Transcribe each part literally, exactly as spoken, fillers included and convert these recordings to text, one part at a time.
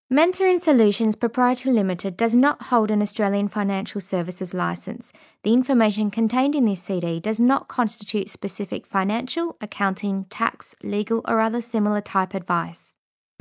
Mentoring Solutions Proprietary Limited does not hold an Australian financial services licence. The information contained in this C D does not constitute specific financial, accounting, tax, legal or other similar type advice.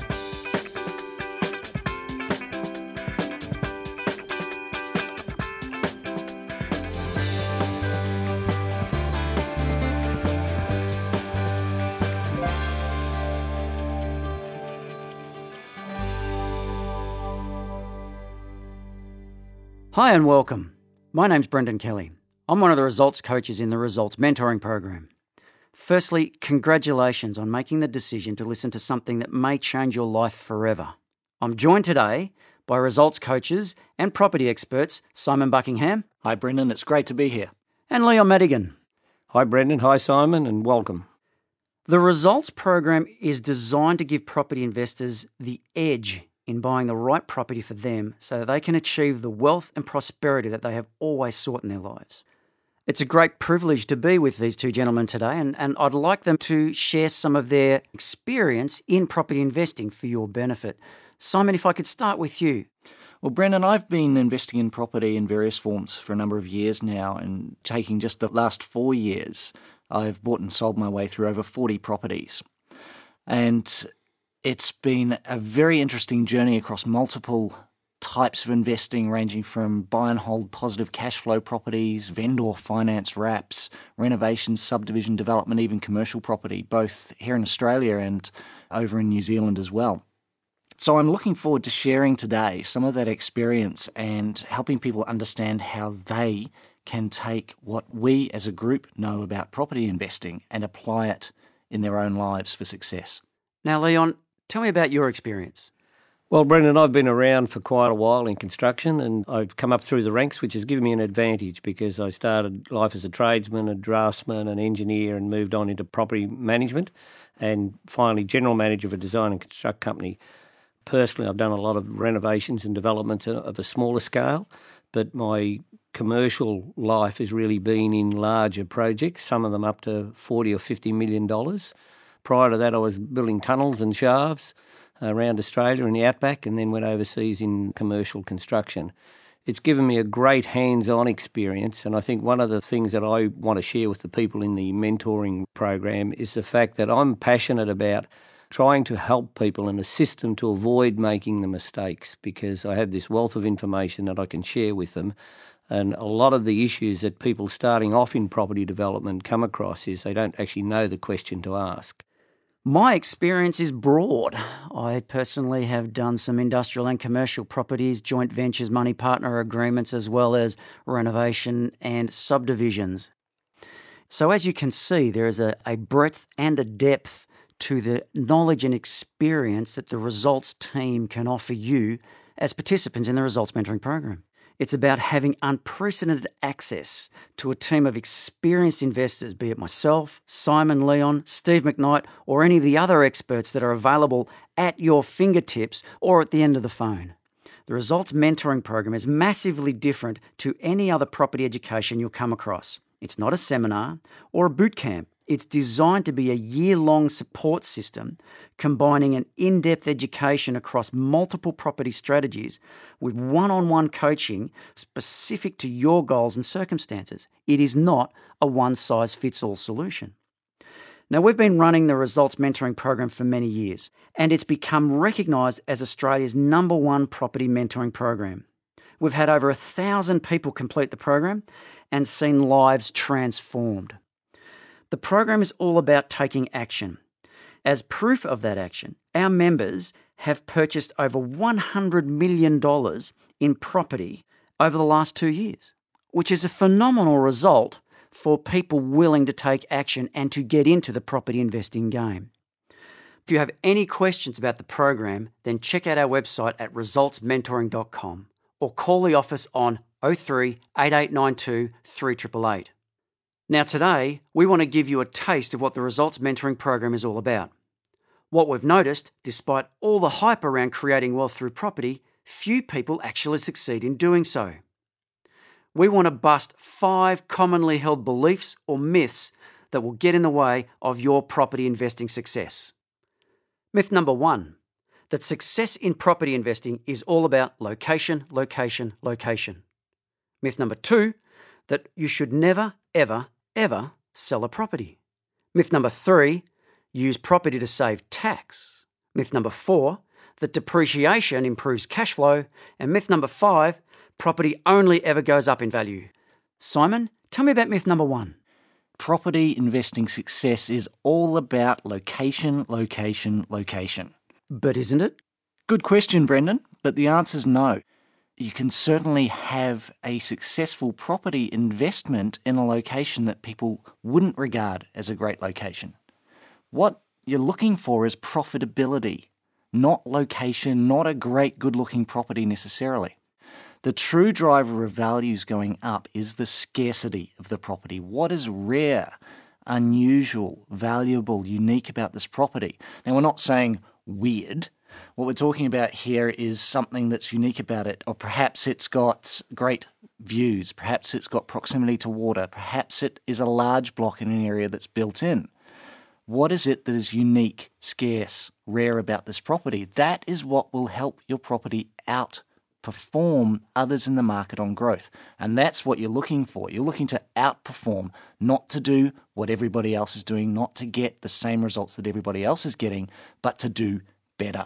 Hi and welcome. My name's Brendan Kelly. I'm one of the results coaches in the Results Mentoring Program. Firstly, congratulations on making the decision to listen to something that may change your life forever. I'm joined today by results coaches and property experts Simon Buckingham. Hi Brendan, it's great to be here. And Leon Madigan. Hi Brendan, hi Simon, and welcome. The Results Program is designed to give property investors the edge in buying the right property for them so that they can achieve the wealth and prosperity that they have always sought in their lives. It's a great privilege to be with these two gentlemen today, and, and I'd like them to share some of their experience in property investing for your benefit. Simon, if I could start with you. Well, Brendan, I've been investing in property in various forms for a number of years now, and taking just the last four years, I've bought and sold my way through over forty properties. And it's been a very interesting journey across multiple types of investing, ranging from buy and hold positive cash flow properties, vendor finance wraps, renovations, subdivision development, even commercial property, both here in Australia and over in New Zealand as well. So I'm looking forward to sharing today some of that experience and helping people understand how they can take what we as a group know about property investing and apply it in their own lives for success. Now, Leon, tell me about your experience. Well, Brendan, I've been around for quite a while in construction, and I've come up through the ranks, which has given me an advantage because I started life as a tradesman, a draftsman, an engineer, and moved on into property management and finally general manager of a design and construct company. Personally, I've done a lot of renovations and developments of a smaller scale, but my commercial life has really been in larger projects, some of them up to forty or fifty million dollars. Prior to that, I was building tunnels and shafts around Australia in the outback, and then went overseas in commercial construction. It's given me a great hands-on experience, and I think one of the things that I want to share with the people in the mentoring program is the fact that I'm passionate about trying to help people and assist them to avoid making the mistakes, because I have this wealth of information that I can share with them. And a lot of the issues that people starting off in property development come across is they don't actually know the question to ask. My experience is broad. I personally have done some industrial and commercial properties, joint ventures, money partner agreements, as well as renovation and subdivisions. So as you can see, there is a, a breadth and a depth to the knowledge and experience that the Results team can offer you as participants in the Results Mentoring Program. It's about having unprecedented access to a team of experienced investors, be it myself, Simon, Leon, Steve McKnight, or any of the other experts that are available at your fingertips or at the end of the phone. The Results Mentoring Program is massively different to any other property education you'll come across. It's not a seminar or a boot camp. It's designed to be a year-long support system combining an in-depth education across multiple property strategies with one-on-one coaching specific to your goals and circumstances. It is not a one-size-fits-all solution. Now, we've been running the Results Mentoring Program for many years, and it's become recognised as Australia's number one property mentoring program. We've had over a thousand people complete the program and seen lives transformed. The program is all about taking action. As proof of that action, our members have purchased over one hundred million dollars in property over the last two years, which is a phenomenal result for people willing to take action and to get into the property investing game. If you have any questions about the program, then check out our website at results mentoring dot com or call the office on oh three, eight eight nine two, three eight eight eight. Now today, we want to give you a taste of what the Results Mentoring Program is all about. What we've noticed, despite all the hype around creating wealth through property, few people actually succeed in doing so. We want to bust five commonly held beliefs or myths that will get in the way of your property investing success. Myth number one, that success in property investing is all about location, location, location. Myth number two, that you should never, ever, ever sell a property. Myth number three, use property to save tax. Myth number four, that depreciation improves cash flow. And myth number five, property only ever goes up in value. Simon, tell me about myth number one. Property investing success is all about location, location, location. But isn't it? Good question, Brendan, but the answer's no. You can certainly have a successful property investment in a location that people wouldn't regard as a great location. What you're looking for is profitability, not location, not a great good-looking property necessarily. The true driver of values going up is the scarcity of the property. What is rare, unusual, valuable, unique about this property? Now, we're not saying weird. What we're talking about here is something that's unique about it, or perhaps it's got great views, perhaps it's got proximity to water, perhaps it is a large block in an area that's built in. What is it that is unique, scarce, rare about this property? That is what will help your property outperform others in the market on growth. And that's what you're looking for. You're looking to outperform, not to do what everybody else is doing, not to get the same results that everybody else is getting, but to do better.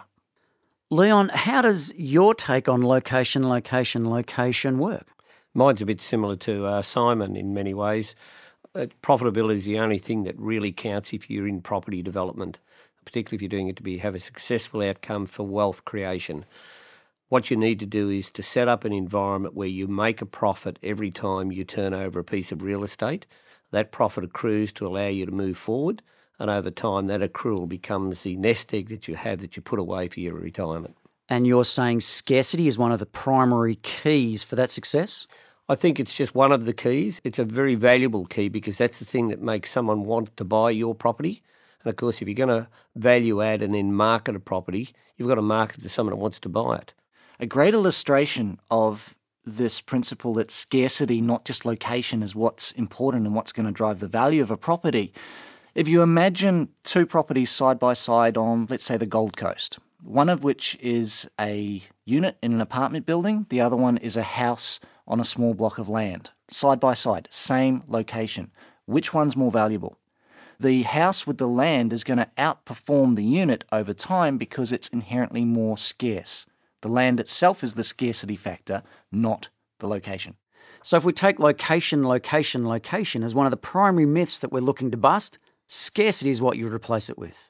Leon, how does your take on location, location, location work? Mine's a bit similar to uh, Simon in many ways. Uh, profitability is the only thing that really counts if you're in property development, particularly if you're doing it to be have a successful outcome for wealth creation. What you need to do is to set up an environment where you make a profit every time you turn over a piece of real estate. That profit accrues to allow you to move forward, and over time that accrual becomes the nest egg that you have that you put away for your retirement. And you're saying scarcity is one of the primary keys for that success? I think it's just one of the keys. It's a very valuable key because that's the thing that makes someone want to buy your property. And of course, if you're going to value add and then market a property, you've got to market to someone that wants to buy it. A great illustration of this principle that scarcity, not just location, is what's important and what's going to drive the value of a property. If you imagine two properties side by side on, let's say, the Gold Coast, one of which is a unit in an apartment building, the other one is a house on a small block of land, side by side, same location. Which one's more valuable? The house with the land is going to outperform the unit over time because it's inherently more scarce. The land itself is the scarcity factor, not the location. So if we take location, location, location as one of the primary myths that we're looking to bust, scarcity is what you would replace it with.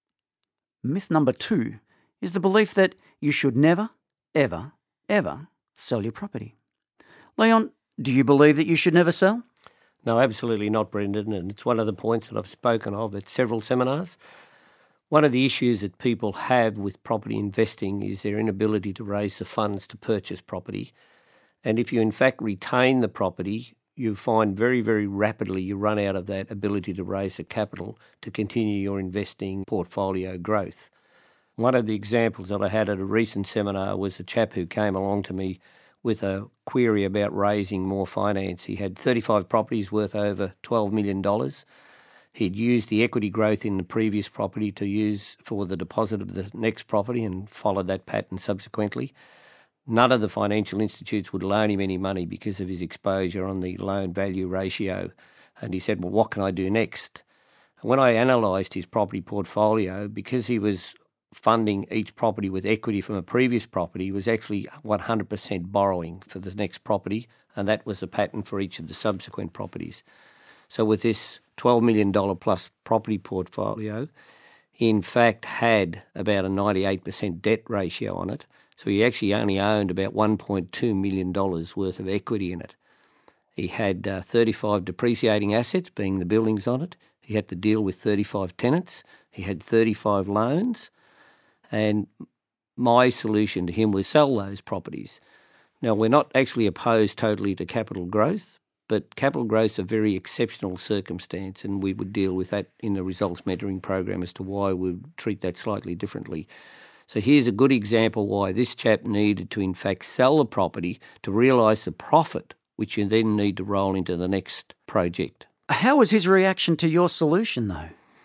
Myth number two is the belief that you should never, ever, ever sell your property. Leon, do you believe that you should never sell? No, absolutely not, Brendan, and it's one of the points that I've spoken of at several seminars. One of the issues that people have with property investing is their inability to raise the funds to purchase property. And if you in fact retain the property, you find very, very rapidly you run out of that ability to raise the capital to continue your investing portfolio growth. One of the examples that I had at a recent seminar was a chap who came along to me with a query about raising more finance. He had thirty-five properties worth over twelve million dollars. He'd used the equity growth in the previous property to use for the deposit of the next property and followed that pattern subsequently. None of the financial institutes would loan him any money because of his exposure on the loan value ratio. And he said, well, what can I do next? And when I analysed his property portfolio, because he was funding each property with equity from a previous property, was actually one hundred percent borrowing for the next property, and that was the pattern for each of the subsequent properties. So with this twelve million dollars plus property portfolio, he in fact had about a ninety-eight percent debt ratio on it, so he actually only owned about one point two million dollars worth of equity in it. He had uh, thirty-five depreciating assets, being the buildings on it. He had to deal with thirty-five tenants. He had thirty-five loans. And my solution to him was sell those properties. Now, we're not actually opposed totally to capital growth, but capital growth is a very exceptional circumstance, and we would deal with that in the results mentoring program as to why we would treat that slightly differently. So here's a good example why this chap needed to, in fact, sell the property to realise the profit, which you then need to roll into the next project. How was his reaction to your solution, though?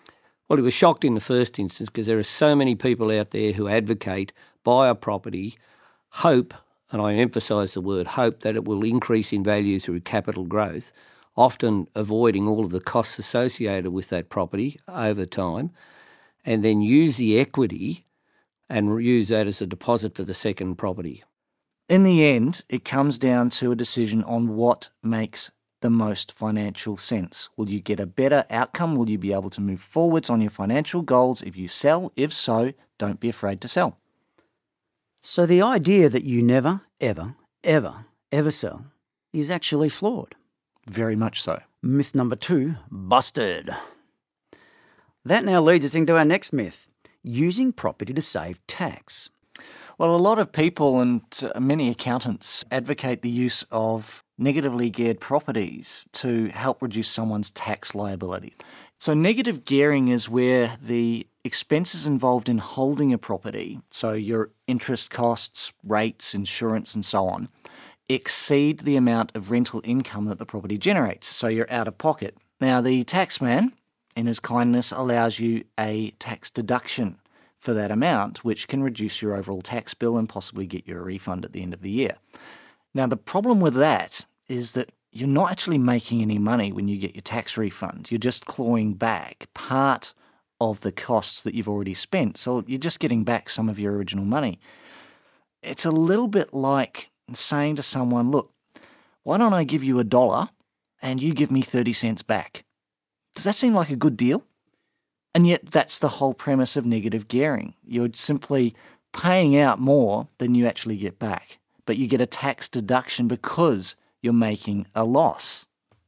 Well, he was shocked in the first instance because there are so many people out there who advocate buy a property, hope, and I emphasise the word hope, that it will increase in value through capital growth, often avoiding all of the costs associated with that property over time, and then use the equity and use that as a deposit for the second property. In the end, it comes down to a decision on what makes the most financial sense. Will you get a better outcome? Will you be able to move forwards on your financial goals if you sell? If so, don't be afraid to sell. So the idea that you never, ever, ever, ever sell is actually flawed. Very much so. Myth number two, busted. That now leads us into our next myth, using property to save tax. Well, a lot of people and many accountants advocate the use of negatively geared properties to help reduce someone's tax liability. So negative gearing is where the expenses involved in holding a property, so your interest costs, rates, insurance and so on, exceed the amount of rental income that the property generates, so you're out of pocket. Now, the taxman, in his kindness, allows you a tax deduction for that amount, which can reduce your overall tax bill and possibly get you a refund at the end of the year. Now, the problem with that is that you're not actually making any money when you get your tax refund. You're just clawing back part of the costs that you've already spent. So you're just getting back some of your original money. It's a little bit like saying to someone, look, why don't I give you a dollar and you give me thirty cents back? Does that seem like a good deal? And yet that's the whole premise of negative gearing. You're simply paying out more than you actually get back, but you get a tax deduction because you're making a loss.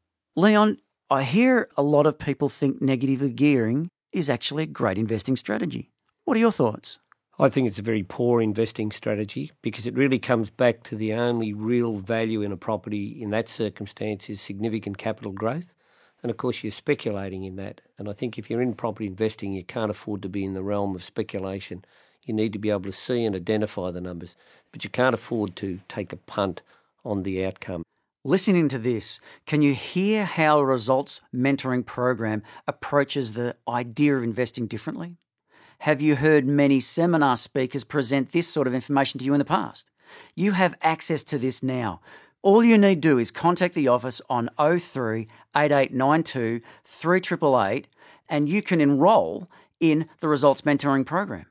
Leon, I hear a lot of people think negative gearing is actually a great investing strategy. What are your thoughts? I think it's a very poor investing strategy because it really comes back to the only real value in a property in that circumstance is significant capital growth. And of course, you're speculating in that. And I think if you're in property investing, you can't afford to be in the realm of speculation. You need to be able to see and identify the numbers, but you can't afford to take a punt on the outcome. Listening to this, can you hear how a results mentoring program approaches the idea of investing differently? Have you heard many seminar speakers present this sort of information to you in the past? You have access to this now. All you need to do is contact the office on oh three, eight eight nine two, three eight eight eight and you can enrol in the Results Mentoring Program.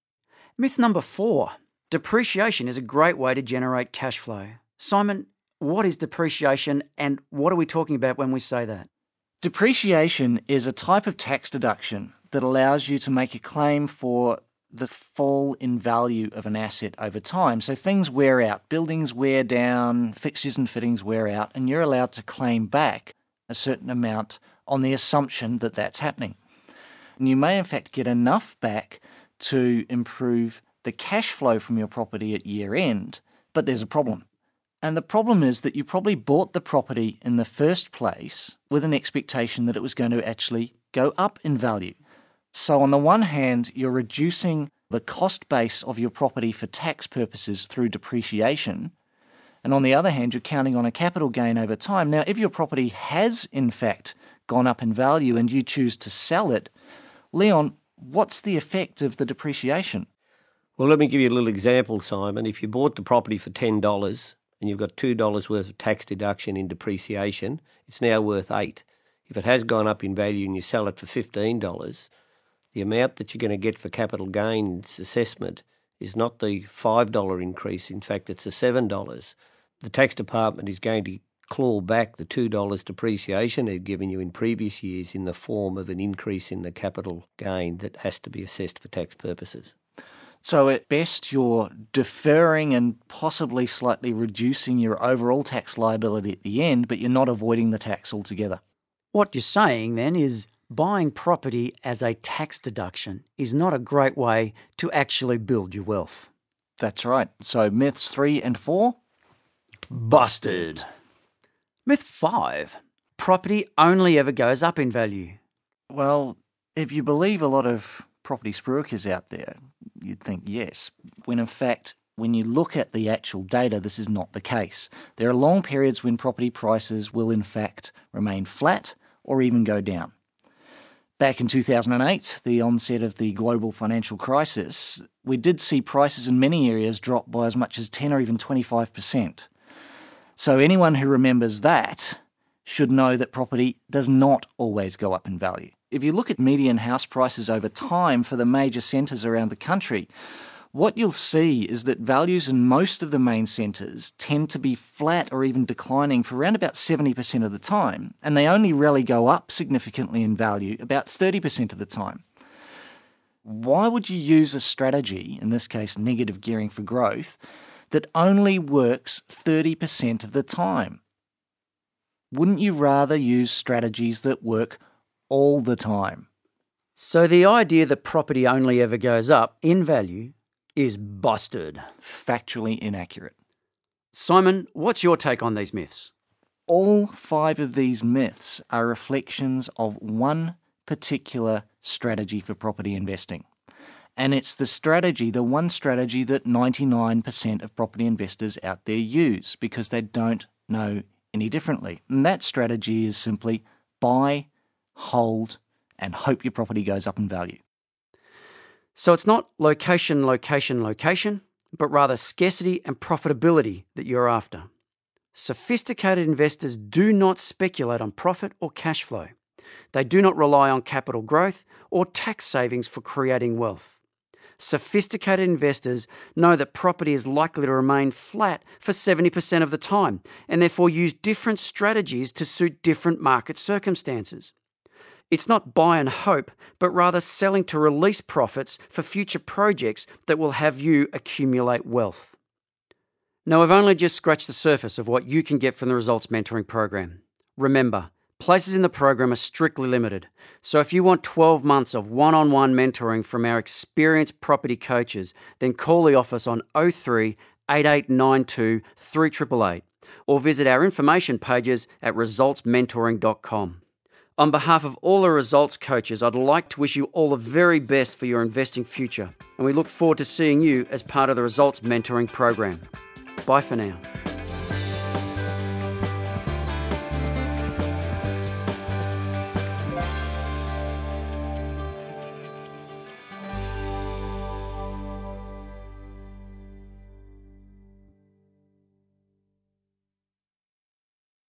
Myth number four, depreciation is a great way to generate cash flow. Simon, what is depreciation and what are we talking about when we say that? Depreciation is a type of tax deduction that allows you to make a claim for the fall in value of an asset over time. So things wear out, buildings wear down, fixtures and fittings wear out, and you're allowed to claim back a certain amount on the assumption that that's happening. And you may in fact get enough back to improve the cash flow from your property at year end, but there's a problem. And the problem is that you probably bought the property in the first place with an expectation that it was going to actually go up in value. So on the one hand, you're reducing the cost base of your property for tax purposes through depreciation. And on the other hand, you're counting on a capital gain over time. Now, if your property has in fact gone up in value and you choose to sell it, Leon, what's the effect of the depreciation? Well, let me give you a little example, Simon. If you bought the property for ten dollars and you've got two dollars worth of tax deduction in depreciation, it's now worth eight dollars. If it has gone up in value and you sell it for fifteen dollars, the amount that you're going to get for capital gains assessment is not the five dollars increase. In fact, it's a seven dollars. The tax department is going to claw back the two dollars depreciation they've given you in previous years in the form of an increase in the capital gain that has to be assessed for tax purposes. So at best, you're deferring and possibly slightly reducing your overall tax liability at the end, but you're not avoiding the tax altogether. What you're saying then is buying property as a tax deduction is not a great way to actually build your wealth. That's right. So myths three and four? Busted. Myth five, property only ever goes up in value. Well, if you believe a lot of property spruikers out there, you'd think yes, when in fact, when you look at the actual data, this is not the case. There are long periods when property prices will in fact remain flat or even go down. Back in two thousand eight, the onset of the global financial crisis, we did see prices in many areas drop by as much as ten or even twenty-five percent. So anyone who remembers that should know that property does not always go up in value. If you look at median house prices over time for the major centres around the country, what you'll see is that values in most of the main centres tend to be flat or even declining for around about seventy percent of the time, and they only really go up significantly in value about thirty percent of the time. Why would you use a strategy, in this case negative gearing for growth, that only works thirty percent of the time? Wouldn't you rather use strategies that work all the time? So the idea that property only ever goes up in value is busted. Factually inaccurate. Simon, what's your take on these myths? All five of these myths are reflections of one particular strategy for property investing. And it's the strategy, the one strategy that ninety-nine percent of property investors out there use because they don't know any differently. And that strategy is simply buy, hold, and hope your property goes up in value. So it's not location, location, location, but rather scarcity and profitability that you're after. Sophisticated investors do not speculate on profit or cash flow. They do not rely on capital growth or tax savings for creating wealth. Sophisticated investors know that property is likely to remain flat for seventy percent of the time and therefore use different strategies to suit different market circumstances. It's not buy and hope, but rather selling to release profits for future projects that will have you accumulate wealth. Now, I've only just scratched the surface of what you can get from the Results Mentoring Program. Remember, places in the program are strictly limited, so if you want twelve months of one-on-one mentoring from our experienced property coaches, then call the office on oh three, eight eight nine two, three eight eight eight or visit our information pages at results mentoring dot com. On behalf of all the Results coaches, I'd like to wish you all the very best for your investing future, and we look forward to seeing you as part of the Results Mentoring Program. Bye for now.